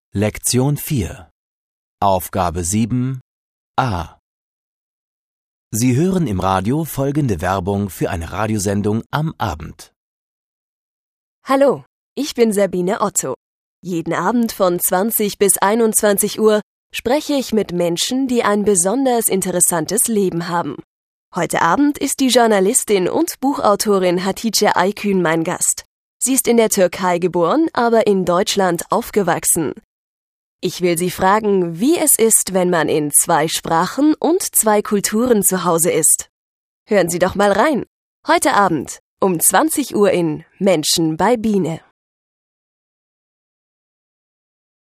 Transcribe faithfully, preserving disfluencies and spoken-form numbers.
Lektion vier. Aufgabe sieben a. Sie hören im Radio folgende Werbung für eine Radiosendung am Abend. Hallo, ich bin Sabine Otto. Jeden Abend von zwanzig bis einundzwanzig Uhr spreche ich mit Menschen, die ein besonders interessantes Leben haben. Heute Abend ist die Journalistin und Buchautorin Hatice Aykün mein Gast. Sie ist in der Türkei geboren, aber in Deutschland aufgewachsen. Ich will Sie fragen, wie es ist, wenn man in zwei Sprachen und zwei Kulturen zu Hause ist. Hören Sie doch mal rein. Heute Abend um zwanzig Uhr in Menschen bei Biene.